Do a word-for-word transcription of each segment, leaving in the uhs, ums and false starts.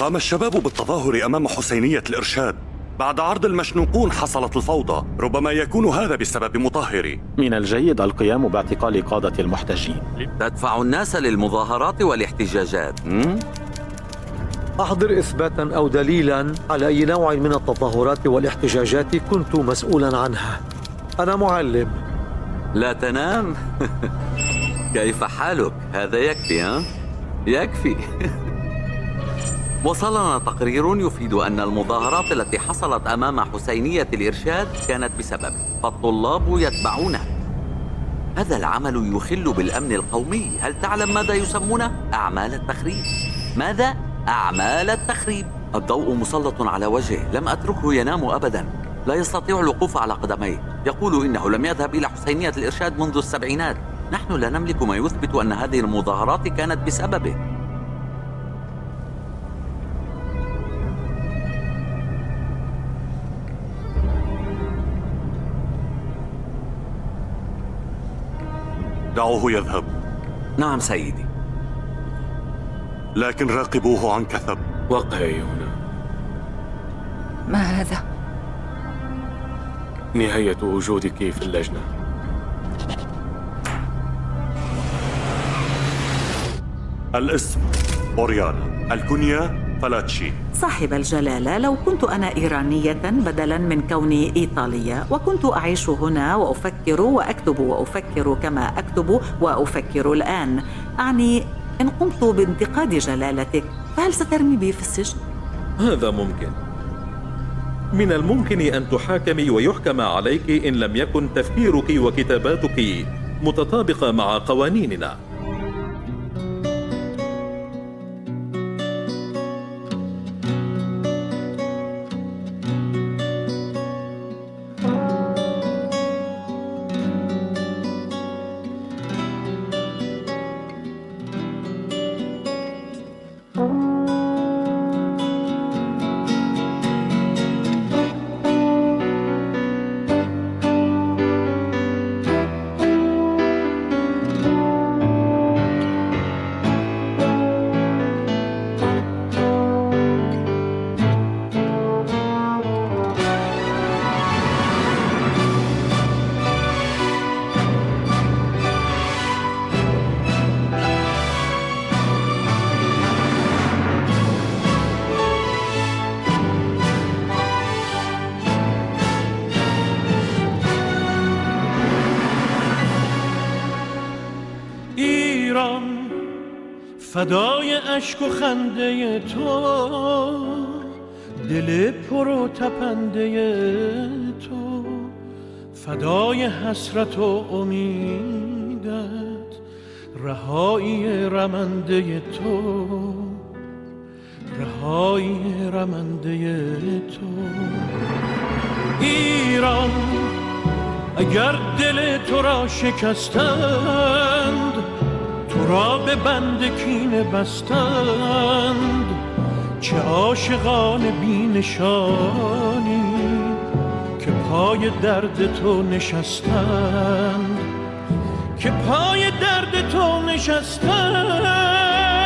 قام الشباب بالتظاهر أمام حسينية الإرشاد. بعد عرض المشنوقون حصلت الفوضى، ربما يكون هذا بسبب مطهري. من الجيد القيام باعتقال قادة المحتجين. تدفع الناس للمظاهرات والاحتجاجات. أحضر إثباتا أو دليلا على أي نوع من التظاهرات والاحتجاجات كنت مسؤولا عنها. أنا معلم. لا تنام؟ كيف حالك؟ هذا يكفي. ها؟ يكفي. وصلنا تقرير يفيد أن المظاهرات التي حصلت أمام حسينية الإرشاد كانت بسبب فالطلاب يتبعونه. هذا العمل يخل بالأمن القومي. هل تعلم ماذا يسمونه؟ أعمال التخريب. ماذا؟ أعمال التخريب. الضوء مسلط على وجهه، لم أتركه ينام أبدا. لا يستطيع الوقوف على قدميه. يقول إنه لم يذهب إلى حسينية الإرشاد منذ السبعينات. نحن لا نملك ما يثبت أن هذه المظاهرات كانت بسببه. دعوه يذهب. نعم سيدي. لكن راقبوه عن كثب. وقعي هنا. ما هذا؟ نهاية وجودك في اللجنة. الاسم أوريانا، الكنية فلاتشي. صاحب الجلالة، لو كنت أنا إيرانية بدلاً من كوني إيطالية، وكنت أعيش هنا وأفكر وأكتب وأفكر كما أكتب وأفكر الآن، أعني إن قمت بانتقاد جلالتك فهل سترمي بي في السجن؟ هذا ممكن. من الممكن أن تحاكمي ويحكم عليك إن لم يكن تفكيرك وكتاباتك متطابقة مع قوانيننا. فدای اشک و خنده تو، دل پر و تپنده تو، فدای حسرت و امیدت، رهایی رمنده تو، رهایی رمنده تو. ایران اگر دل تو را شکستند، تو را به بند کینه بستند، چه عاشقان بی نشانی که پای درد تو نشستند، که پای درد تو نشستند.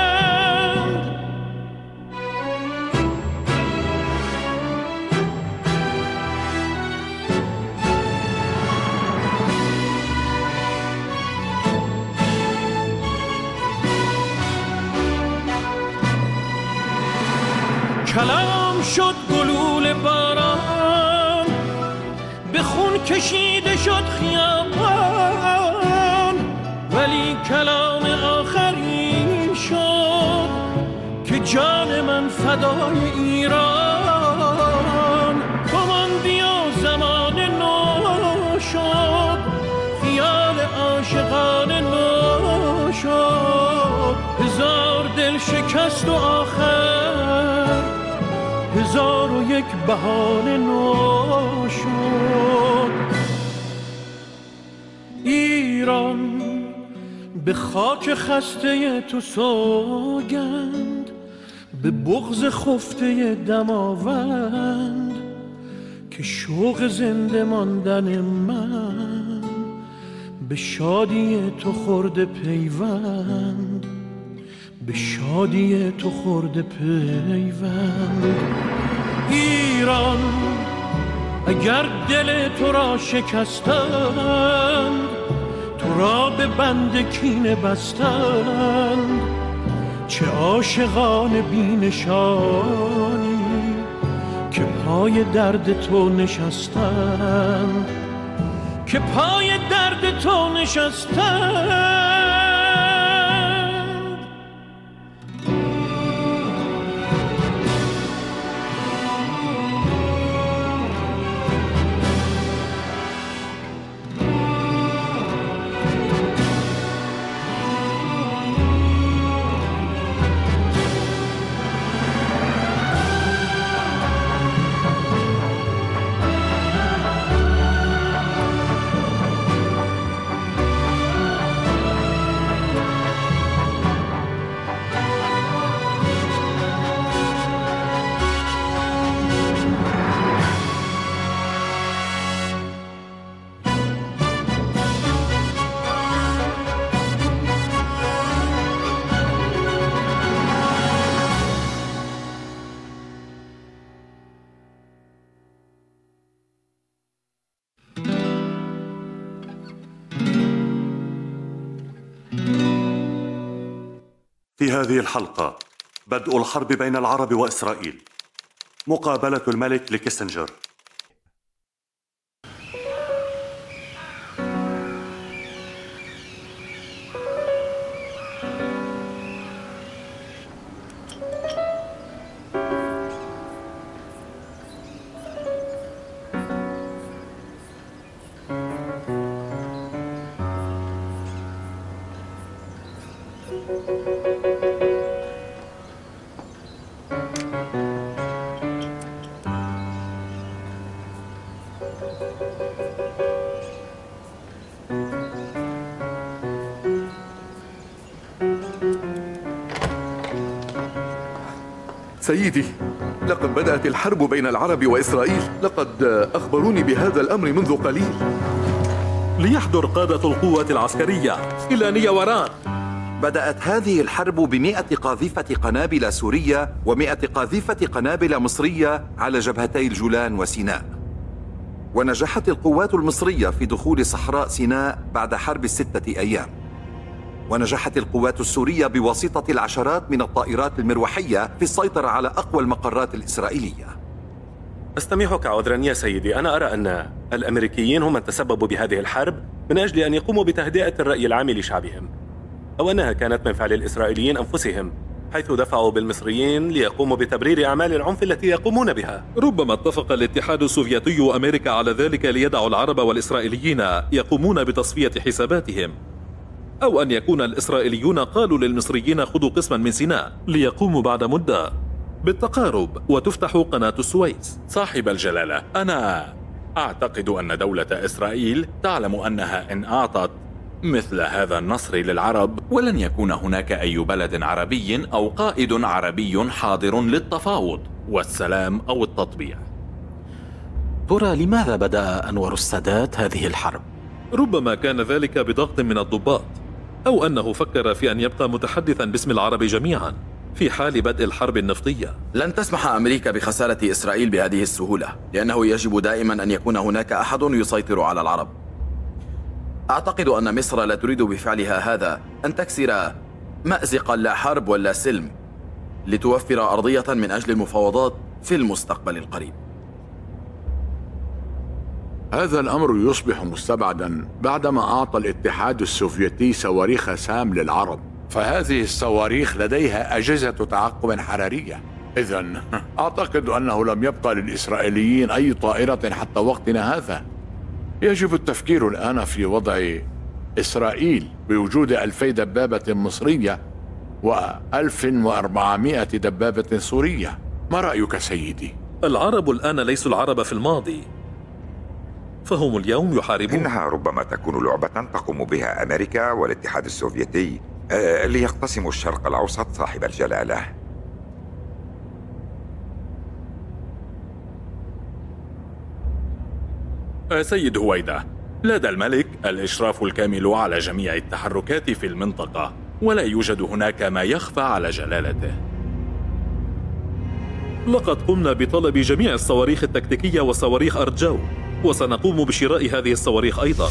کلام شد گلول باران، به خون کشیده شد خیابان، ولی کلام آخرین شد که جان من فدای ایران. کمان بیا زمان نو شد، خیال عاشقان نو شد، هزار دل شکست و آخر هزار و یک بهانه نو شد. ایران به خاک خسته تو سوگند، به بغض خفته دماوند، که شوق زنده ماندن من به شادی تو خورده پیوند، به شادی تو خورده پیوند. ایران اگر دل تو را شکستند، تو را به بند کینه بستند. چه عاشقان بینشانی که پای درد تو نشستند، که پای درد تو نشستند. في هذه الحلقة بدء الحرب بين العرب وإسرائيل. مقابلة الملك لكيسنجر. سيدي، لقد بدأت الحرب بين العرب وإسرائيل. لقد أخبروني بهذا الأمر منذ قليل. ليحضر قادة القوات العسكرية إلى نياوران. بدأت هذه الحرب بمئة قاذفة قنابل سورية ومئة قاذفة قنابل مصرية على جبهتي الجولان وسيناء. ونجحت القوات المصرية في دخول صحراء سيناء بعد حرب الستة أيام. ونجحت القوات السورية بواسطة العشرات من الطائرات المروحية في السيطرة على أقوى المقرات الإسرائيلية. أستميحك عذرا يا سيدي، أنا أرى أن الأمريكيين هم من تسببوا بهذه الحرب من أجل أن يقوموا بتهدئة الرأي العام لشعبهم، أو أنها كانت من فعل الإسرائيليين أنفسهم حيث دفعوا بالمصريين ليقوموا بتبرير أعمال العنف التي يقومون بها. ربما اتفق الاتحاد السوفيتي وأمريكا على ذلك ليدعوا العرب والإسرائيليين يقومون بتصفية حساباتهم، أو أن يكون الإسرائيليون قالوا للمصريين خذوا قسما من سيناء ليقوموا بعد مدة بالتقارب وتفتح قناة السويس. صاحب الجلالة، أنا أعتقد أن دولة إسرائيل تعلم أنها إن أعطت مثل هذا النصر للعرب ولن يكون هناك أي بلد عربي أو قائد عربي حاضر للتفاوض والسلام أو التطبيع. ترى لماذا بدأ أنور السادات هذه الحرب؟ ربما كان ذلك بضغط من الضباط، أو أنه فكر في أن يبقى متحدثا باسم العرب جميعا في حال بدء الحرب النفطية. لن تسمح أمريكا بخسارة إسرائيل بهذه السهولة، لأنه يجب دائما أن يكون هناك أحد يسيطر على العرب. أعتقد أن مصر لا تريد بفعلها هذا أن تكسر مأزقا لا حرب ولا سلم لتوفر أرضية من أجل المفاوضات في المستقبل القريب. هذا الأمر يصبح مستبعدا بعدما أعطى الاتحاد السوفيتي صواريخ سام للعرب، فهذه الصواريخ لديها أجهزة تعقب حرارية. إذن أعتقد أنه لم يبقى للإسرائيليين أي طائرة حتى وقتنا هذا. يجب التفكير الآن في وضع إسرائيل بوجود ألفي دبابة مصرية وألف وأربعمائة دبابة سورية. ما رأيك سيدي؟ العرب الآن ليسوا العرب في الماضي، فهم اليوم يحاربون. إنها ربما تكون لعبة تقوم بها أمريكا والاتحاد السوفيتي ليقتسموا الشرق الأوسط صاحب الجلالة. سيد هويدا، لدى الملك الإشراف الكامل على جميع التحركات في المنطقة، ولا يوجد هناك ما يخفى على جلالته. لقد قمنا بطلب جميع الصواريخ التكتيكية وصواريخ أرض جو، وسنقوم بشراء هذه الصواريخ أيضا.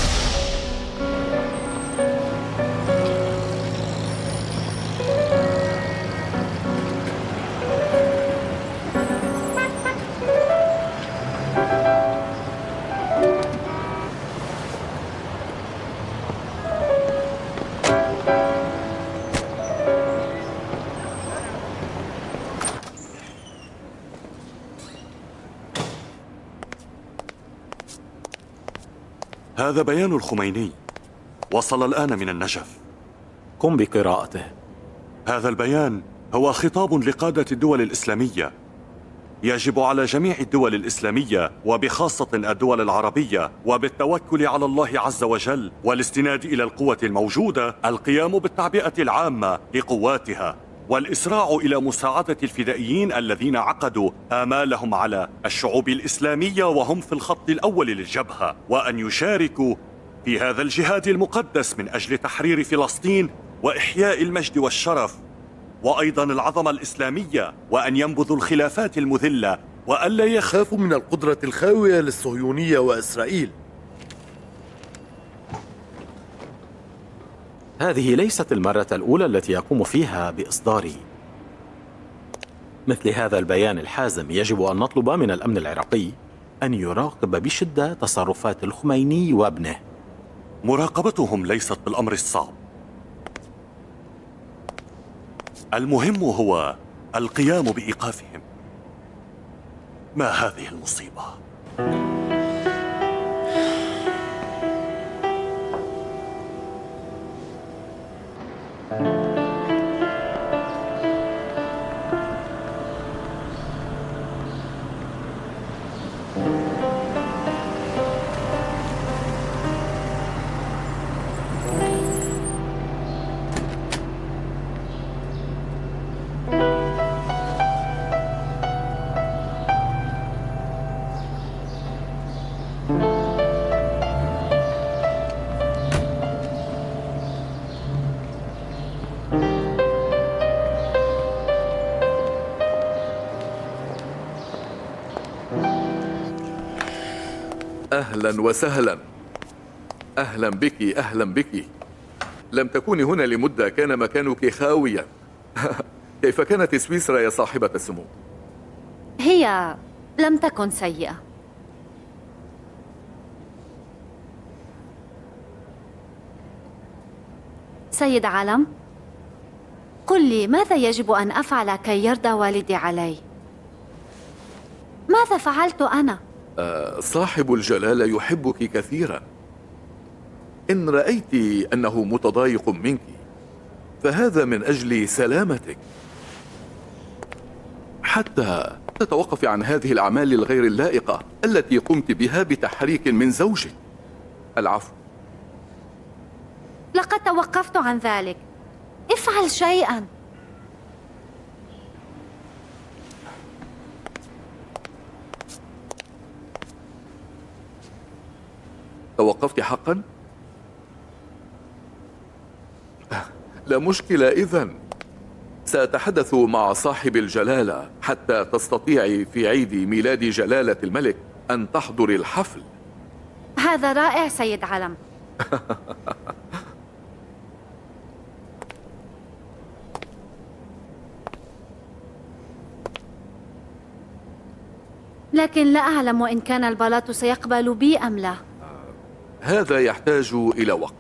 هذا بيان الخميني، وصل الآن من النجف. قم بقراءته. هذا البيان هو خطاب لقادة الدول الإسلامية. يجب على جميع الدول الإسلامية وبخاصة الدول العربية وبالتوكل على الله عز وجل والاستناد إلى القوة الموجودة القيام بالتعبئة العامة لقواتها والإسراع إلى مساعدة الفدائيين الذين عقدوا آمالهم على الشعوب الإسلامية وهم في الخط الأول للجبهة، وأن يشاركوا في هذا الجهاد المقدس من أجل تحرير فلسطين وإحياء المجد والشرف وأيضا العظمة الإسلامية، وأن ينبذوا الخلافات المذلة وألا يخافوا من القدرة الخاوية للصهيونية وإسرائيل. هذه ليست المرة الأولى التي يقوم فيها بإصدار مثل هذا البيان الحازم. يجب أن نطلب من الأمن العراقي أن يراقب بشدة تصرفات الخميني وابنه. مراقبتهم ليست بالأمر الصعب، المهم هو القيام بإيقافهم. ما هذه المصيبة؟ أهلا وسهلا. أهلا بك أهلا بك. لم تكوني هنا لمدة، كان مكانك خاويا. كيف كانت سويسرا يا صاحبة السمو؟ هي لم تكن سيئة. سيد عالم، قل لي ماذا يجب أن أفعل كي يرضى والدي علي؟ ماذا فعلت أنا؟ آه، صاحب الجلالة يحبك كثيرا. إن رأيت أنه متضايق منك فهذا من أجل سلامتك، حتى تتوقفي عن هذه الأعمال الغير اللائقة التي قمت بها بتحريك من زوجك. العفو. لقد توقفت عن ذلك. افعل شيئا. توقفت حقا؟ لا مشكلة. إذن سأتحدث مع صاحب الجلالة حتى تستطيعي في عيد ميلاد جلالة الملك أن تحضري الحفل. هذا رائع سيد علم. لكن لا أعلم إن كان البلاط سيقبل بي أم لا. هذا يحتاج إلى وقت.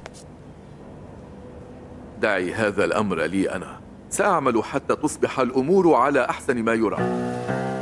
دعي هذا الأمر لي أنا، سأعمل حتى تصبح الأمور على أحسن ما يرام.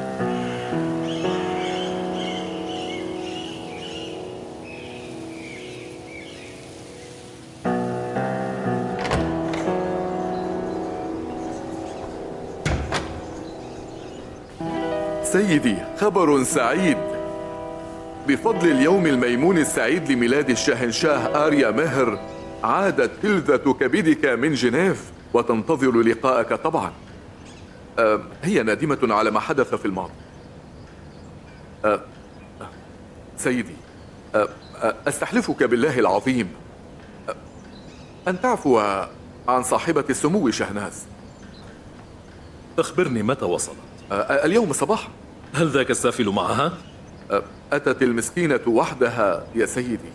سيدي، خبر سعيد. بفضل اليوم الميمون السعيد لميلاد الشاهنشاه آريا مهر، عادت فلذة كبدك من جنيف وتنتظر لقاءك طبعا. أه هي نادمة على ما حدث في الماضي. أه سيدي، أه أستحلفك بالله العظيم أه أن تعفو عن صاحبة السمو شهناز. أخبرني متى وصلت؟ اليوم صباحا. هل ذاك السافل معها؟ أتت المسكينة وحدها يا سيدي.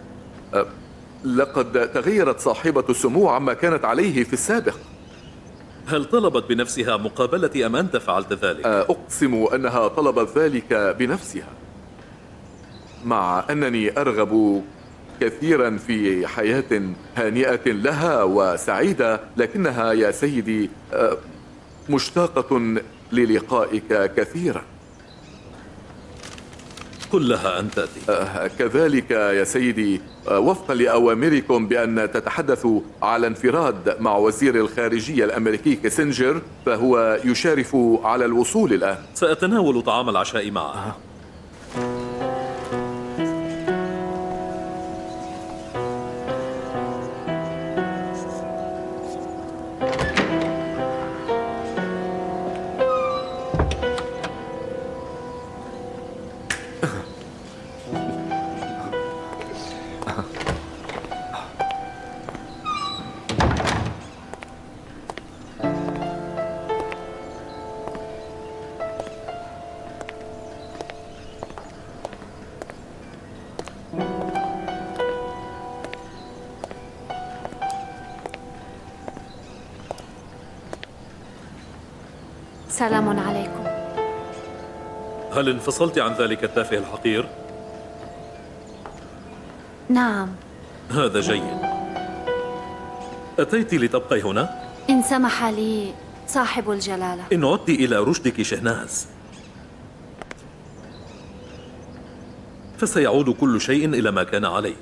لقد تغيرت صاحبة السمو عما كانت عليه في السابق. هل طلبت بنفسها مقابلتي أم أنت فعلت ذلك؟ أقسم أنها طلبت ذلك بنفسها، مع أنني أرغب كثيرا في حياة هانئة لها وسعيدة، لكنها يا سيدي مشتاقة للقائك كثيرا. قل لها أن تأتي. كذلك يا سيدي، وفقا لأوامركم بأن تتحدثوا على انفراد مع وزير الخارجية الأمريكي كيسنجر، فهو يشارف على الوصول الآن. سأتناول طعام العشاء معه. سلام عليكم. هل انفصلت عن ذلك التافه الحقير؟ نعم. هذا جيد. أتيت لتبقي هنا؟ إن سمح لي صاحب الجلالة. إن عدت إلى رشدك شهناز فسيعود كل شيء إلى ما كان عليه.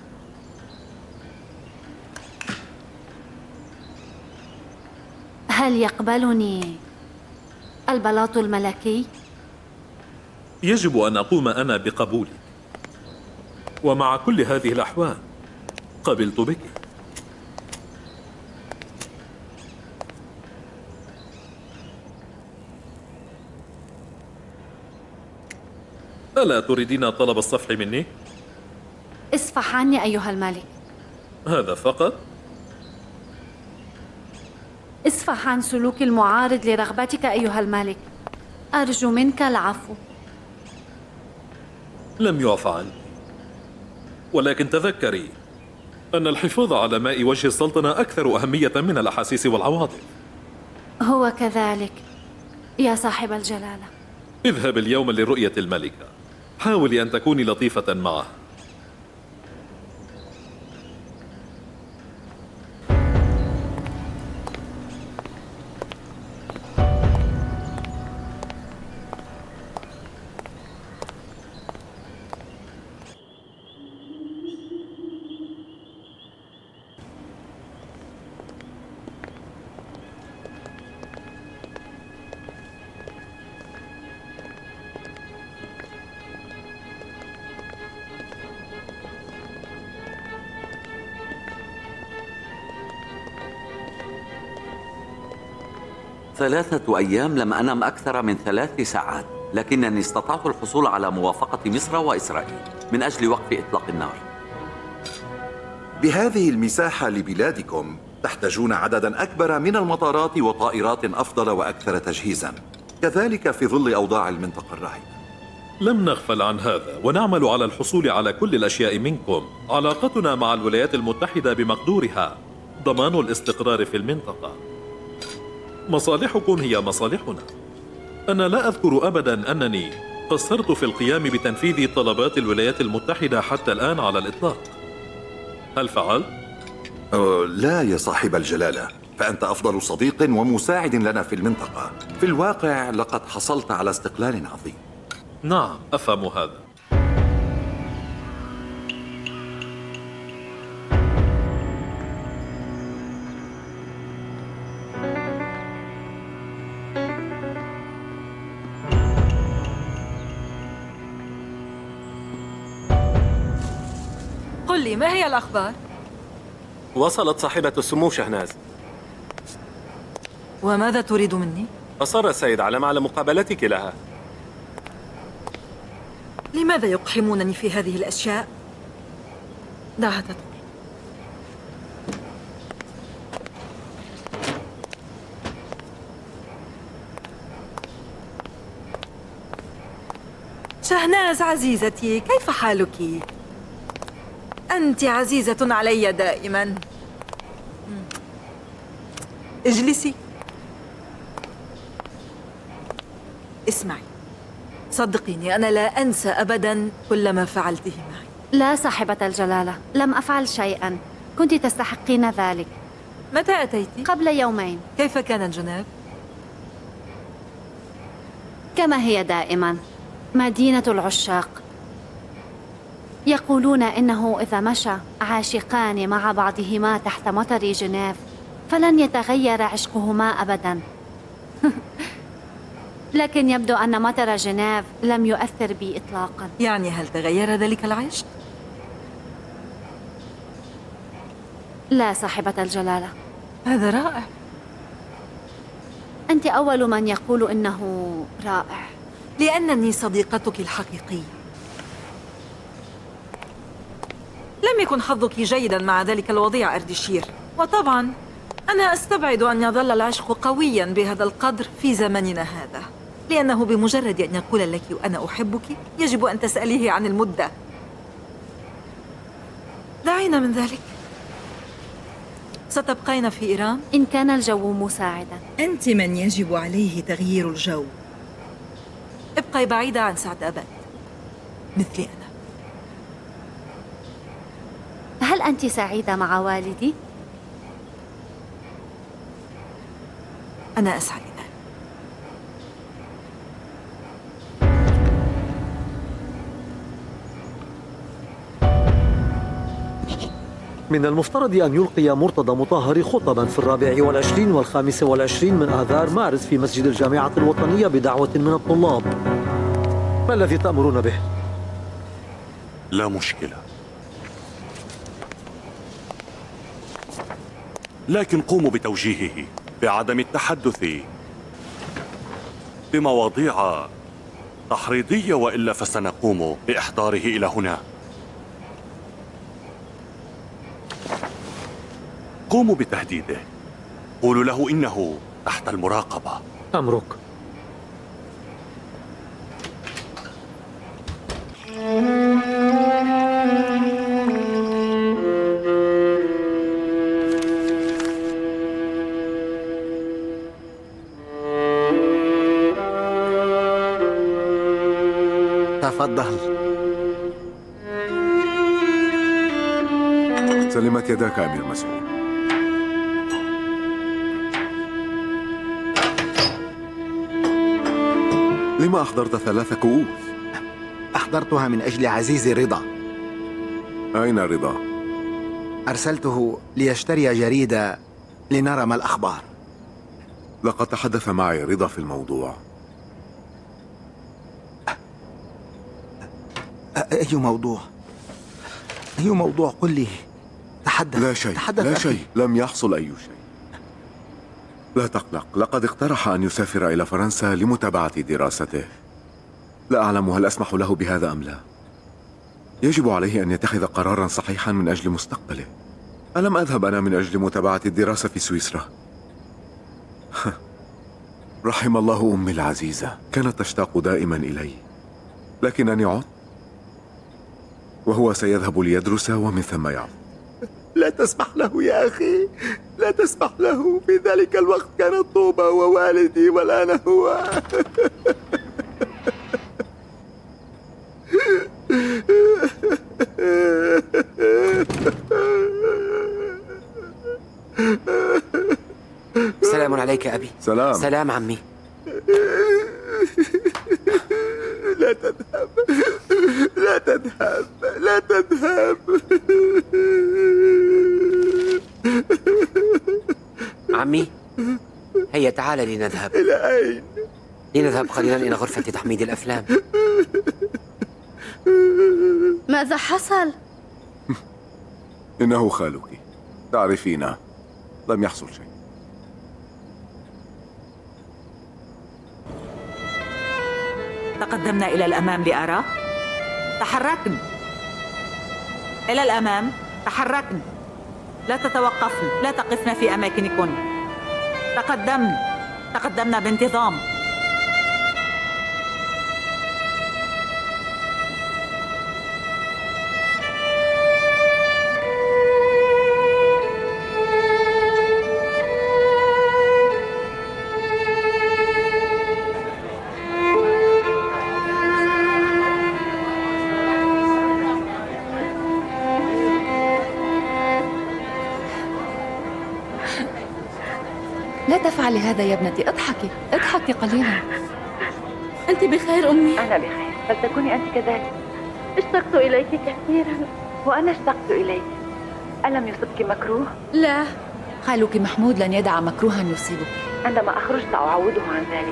هل يقبلني البلاط الملكي؟ يجب أن أقوم أنا بقبولك، ومع كل هذه الأحوال قبلت بك. ألا تريدين طلب الصفح مني؟ اصفح عني أيها الملك. هذا فقط؟ اصفح عن سلوك المعارض لرغبتك أيها الملك. أرجو منك العفو. لم يعفى عني، ولكن تذكري أن الحفاظ على ماء وجه السلطنة أكثر أهمية من الأحاسيس والعواطف. هو كذلك يا صاحب الجلالة. اذهب اليوم لرؤية الملكة، حاولي أن تكوني لطيفة معها. ثلاثة أيام لم أنم أكثر من ثلاث ساعات، لكنني استطعت الحصول على موافقة مصر وإسرائيل من أجل وقف إطلاق النار. بهذه المساحة لبلادكم تحتاجون عددا أكبر من المطارات وطائرات أفضل وأكثر تجهيزا، كذلك في ظل أوضاع المنطقة الراهنة. لم نغفل عن هذا ونعمل على الحصول على كل الأشياء منكم. علاقتنا مع الولايات المتحدة بمقدورها ضمان الاستقرار في المنطقة. مصالحكم هي مصالحنا. أنا لا أذكر أبدا أنني قصرت في القيام بتنفيذ طلبات الولايات المتحدة حتى الآن على الإطلاق. هل فعلت؟ أه لا يا صاحب الجلالة، فأنت أفضل صديق ومساعد لنا في المنطقة. في الواقع لقد حصلت على استقلال عظيم. نعم أفهم هذا. قل لي ما هي الأخبار؟ وصلت صاحبة السمو شهناز. وماذا تريد مني؟ أصر السيد علم على مقابلتك لها. لماذا يقحمونني في هذه الأشياء؟ دعها تدخل. شهناز عزيزتي، كيف حالك؟ أنت عزيزة علي دائما. اجلسي. اسمعي، صدقيني أنا لا أنسى أبدا كل ما فعلته معي. لا صاحبة الجلالة، لم أفعل شيئا، كنت تستحقين ذلك. متى أتيت؟ قبل يومين. كيف كانت جنيف؟ كما هي دائما، مدينة العشاق. يقولون إنه إذا مشى عاشقان مع بعضهما تحت مطر جنيف فلن يتغير عشقهما أبدا. لكن يبدو أن مطر جنيف لم يؤثر بي إطلاقا. يعني هل تغير ذلك العشق؟ لا صاحبة الجلالة. هذا رائع. أنت أول من يقول إنه رائع. لأنني صديقتك الحقيقية. لم يكن حظك جيدا مع ذلك الوضيع أردشير، وطبعا أنا أستبعد أن يظل العشق قويا بهذا القدر في زمننا هذا، لأنه بمجرد أن يقول لك أنا أحبك يجب أن تسأليه عن المدة. دعينا من ذلك. ستبقين في إيران؟ إن كان الجو مساعدا. أنت من يجب عليه تغيير الجو. ابقي بعيدة عن سعد أبد مثلي أنا. هل أنت سعيدة مع والدي؟ أنا أسعد الآن. من المفترض أن يلقي مرتضى مطهر خطبا في الرابع والعشرين والخامس والعشرين من آذار مارس في مسجد الجامعة الوطنية بدعوة من الطلاب. ما الذي تأمرون به؟ لا مشكلة، لكن قوموا بتوجيهه بعدم التحدث بمواضيع تحريضية، وإلا فسنقوم بإحضاره إلى هنا. قوموا بتهديده، قولوا له إنه تحت المراقبة. أمرك. تفضل. سلمت يداك أمير مسعود. لما أحضرت ثلاث كؤوس؟ أحضرتها من أجل عزيزي رضا. أين رضا؟ أرسلته ليشتري جريدة لنرى ما الأخبار. لقد تحدث معي رضا في الموضوع. أي موضوع؟ أي موضوع؟ قل لي. تحدث. لا شيء. تحدث لا أخي. شيء. لم يحصل أي شيء. لا تقلق، لقد اقترح أن يسافر إلى فرنسا لمتابعة دراسته. لا أعلم هل أسمح له بهذا أم لا. يجب عليه أن يتخذ قرارا صحيحا من أجل مستقبله. ألم أذهب أنا من أجل متابعة الدراسة في سويسرا؟ رحم الله أمي العزيزة، كانت تشتاق دائما إلي، لكنني عدت وهو سيذهب ليدرس ومن ثم يعود. لا تسمح له يا أخي، لا تسمح له. في ذلك الوقت كانت طوبى ووالدي، والآن هو سلام عليك أبي. سلام. سلام عمي. لا تذهب، لا تذهب، لا تذهب. عمي، هيا تعال لنذهب. إلى أين؟ لنذهب قليلا إلى غرفة تحميد الأفلام. ماذا حصل؟ إنه خالك، تعرفين، لم يحصل شيء. تقدمنا إلى الأمام لأرى. تحركن إلى الأمام، تحركن، لا تتوقفن، لا تقفن في أماكنكن. تقدمن، تقدمنا بانتظام. لا تفعلي هذا يا ابنتي، اضحكي اضحكي قليلا. أنت بخير أمي؟ أنا بخير، فلتكوني أنت كذلك. اشتقت إليك كثيرا. وأنا اشتقت إليك. ألم يصبك مكروه؟ لا. خالك محمود لن يدع مكروها يصيبك. عندما أخرج سأعوضه عن ذلك.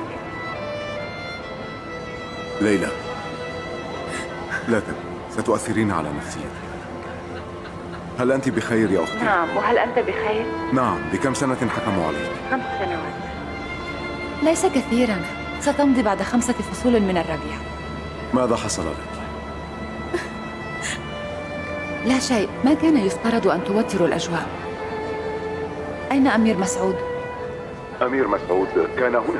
ليلى، لا تبكي، ستؤثرين على نفسيتك. هل أنت بخير يا أختي؟ نعم، وهل أنت بخير؟ نعم. بكم سنة حكموا عليك؟ خمس سنوات. ليس كثيرا، ستمضي بعد خمسة فصول من الربيع. ماذا حصل لك؟ لا شيء، ما كان يفترض أن توتروا الأجواء. أين أمير مسعود؟ أمير مسعود كان هنا.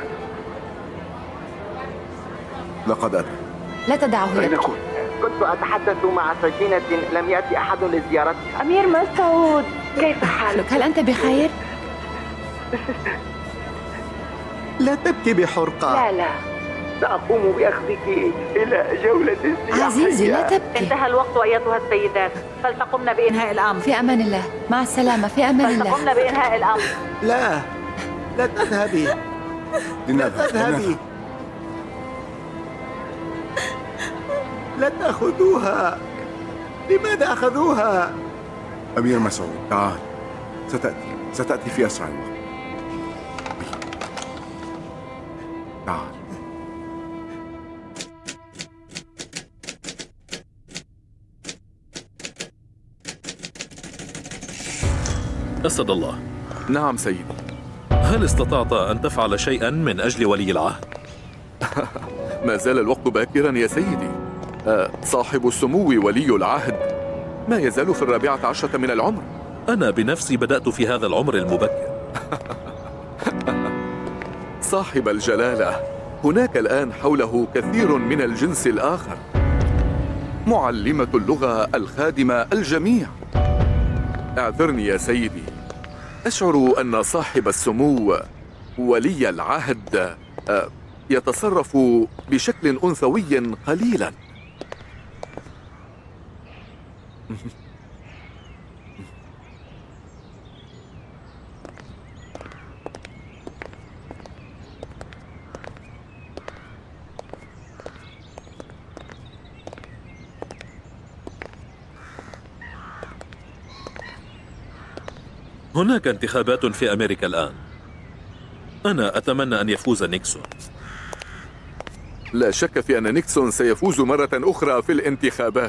لقد أتى. لا تدعه أين كنت؟ كنت أتحدث مع سكينة لم يأتي أحد لزيارتها. أمير مسعود، كيف حالك؟ هل أنت بخير؟ لا تبكي بحرقة. لا لا، سأقوم بأخذك إلى جولة سياحية. عزيزي لا تبكي. انتهى الوقت أيتها السيدات، فلتقمن بإنهاء الأمر. في أمان الله، مع السلامة، في أمان الله. فلتقمن بإنهاء الأمر. لا، لا تذهبي. لا تذهبي. لا تأخذوها. لماذا أخذوها؟ أمير مسعود، تعال. ستأتي ستأتي في أسرع وقت. تعال. أسد الله. نعم سيدي. هل استطعت أن تفعل شيئا من أجل ولي العهد؟ ما زال الوقت باكرا يا سيدي. آه، صاحب السمو ولي العهد ما يزال في الرابعة عشرة من العمر. أنا بنفسي بدأت في هذا العمر المبكر. صاحب الجلالة، هناك الآن حوله كثير من الجنس الآخر. معلمة اللغة، الخادمة، الجميع. اعذرني يا سيدي، أشعر أن صاحب السمو ولي العهد آه، يتصرف بشكل أنثوي قليلا. هناك انتخابات في أمريكا الآن. أنا أتمنى أن يفوز نيكسون. لا شك في أن نيكسون سيفوز مرة أخرى في الانتخابات.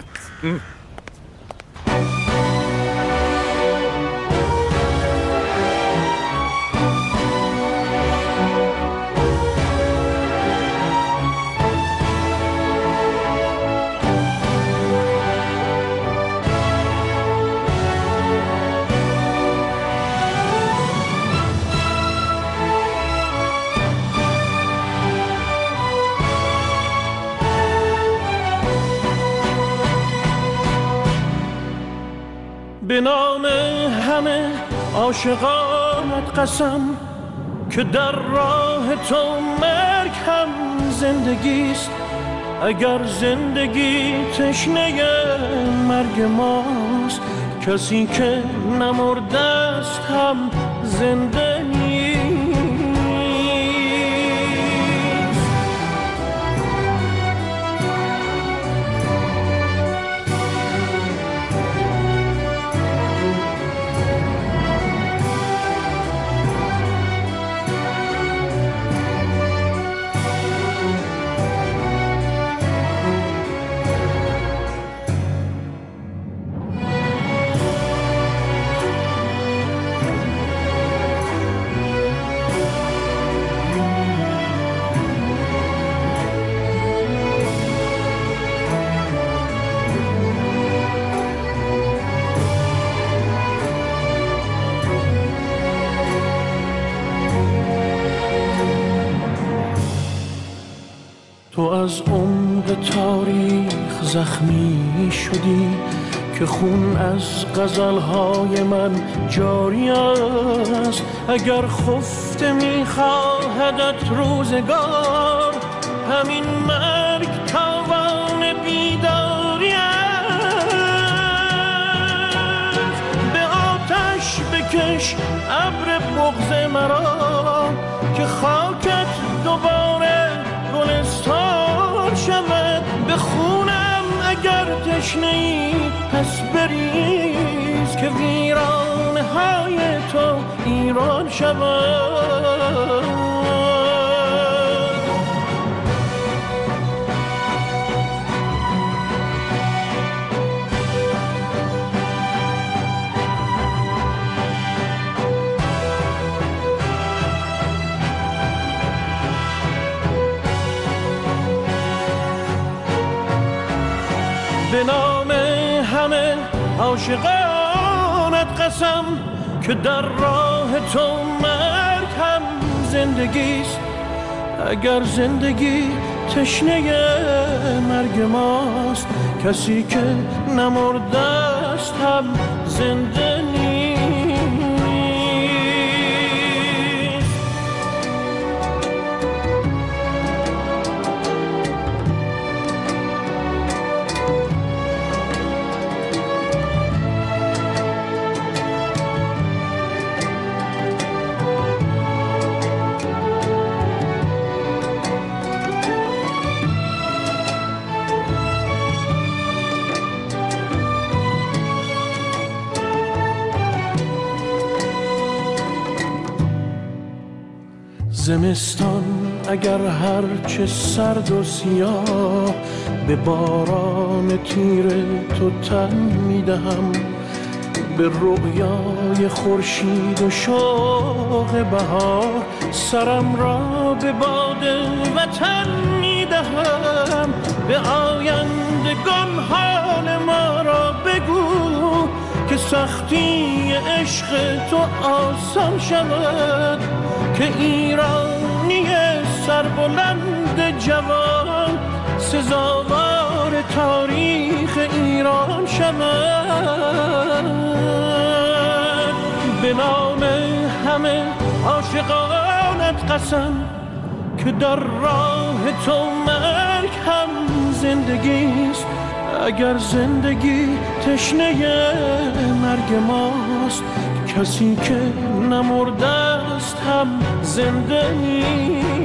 به نام همه عاشقانت قسم که در راه تو مرگ هم زندگیست. اگر زندگی تشنه مرگ ماست، کسی که نمرده است هم زنده نیست. تو از عمق تاریخ زخمی شدی که خون از غزلهای من جاری است. اگر خفته میخواهدت روزگار، همین مرگ تاوان بیداری است. به آتش بکش ابر بغض مرا، تشنه ای پس بریز که ویرانه های تو ایران شود. به نام همه عاشقانت قسم که در راه تو مرگ هم زندگیست. اگر زندگی تشنه مرگ ماست، کسی که نمرده است هم زنده نیست. زمستان اگر هرچه سرد و سیاه، به باران تیر تو تن میدهم. به رؤیای خورشید و شوق بهار، سرم را به باد وطن میدهم. به آیندگان حال ما را بگو که سختی عشق تو آسان شود. که ایرانی سربلند جوان سزاوار تاریخ ایران شود. به نام همه عاشقانت قسم که در راه تو مرگ هم زندگیست. اگر زندگی تشنه مرگ ماست، کسی که نمرده است هم زنده نیست.